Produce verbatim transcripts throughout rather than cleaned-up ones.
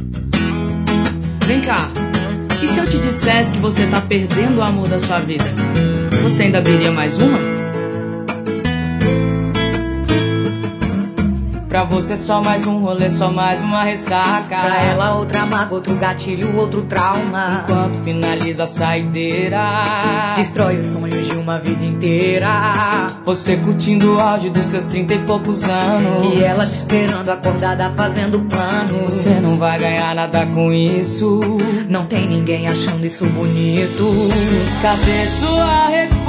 Vem cá, e se eu te dissesse que você tá perdendo o amor da sua vida? Você ainda abriria mais uma? Pra você só mais um rolê, só mais uma ressaca. Pra ela outra mágoa, outro gatilho, outro trauma. Enquanto finaliza a saideira, destrói os sonhos de uma vida inteira. Você curtindo o auge dos seus trinta e poucos anos, e ela te esperando acordada fazendo planos. Você não vai ganhar nada com isso. Não tem ninguém achando isso bonito. Cadê sua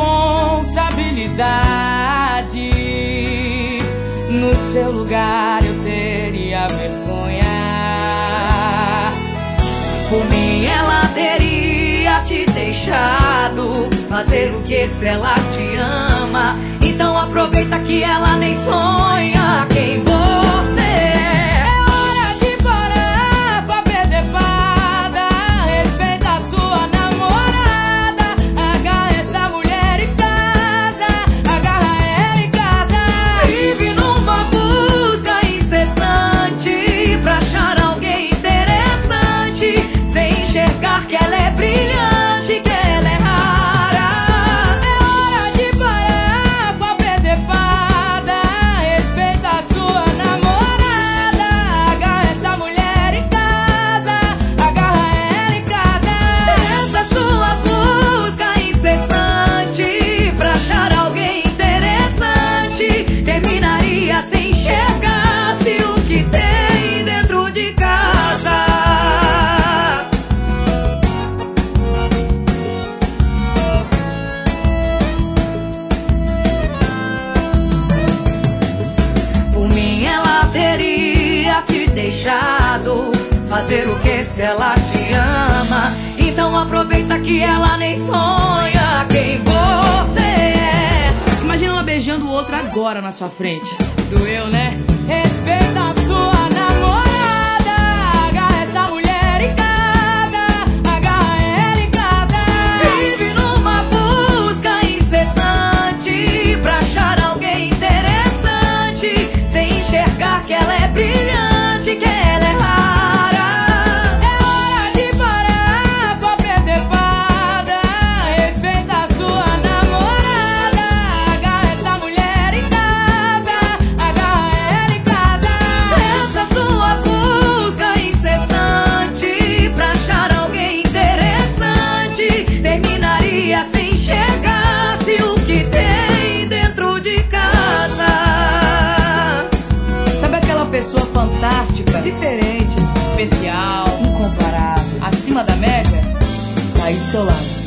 responsabilidade? No seu lugar eu teria vergonha. Por mim ela teria te deixado fazer o que se ela te ama. Então aproveita que ela nem sonha quem você é. É hora de parar com a presepada. Respeita a sua namorada. Agarra essa mulher em casa. Agarra ela em casa. Vive numa busca incessante pra achar alguém interessante, sem enxergar que ela é brilhante, que ela é rara. É hora de parar com a presepada. Respeita a sua namorada. Agarra essa mulher em casa. Agarra ela em casa. Essa sua busca incessante pra achar alguém interessante terminaria sem enxergar-se o que tem dentro de casa. Por mim ela teria te deixado fazer o que se ela te ama. Então aproveita que ela nem sonha quem você é. Imagina uma beijando o outro agora na sua frente. Doeu, né? Respeita a sua namorada. Agarra essa mulher em casa. Agarra ela em casa. Vive numa busca incessante pra achar alguém interessante, sem enxergar que ela é brilhante, que ela é rara. É hora de parar com a preservada. Respeita a sua namorada. Agarra essa mulher em casa. Agarra ela em casa. Essa sua busca incessante pra achar alguém interessante terminaria sem enxergar-se o que tem dentro de casa. Sabe aquela pessoa fantástica, diferente, especial, incomparável, acima da média? Tá aí do seu lado.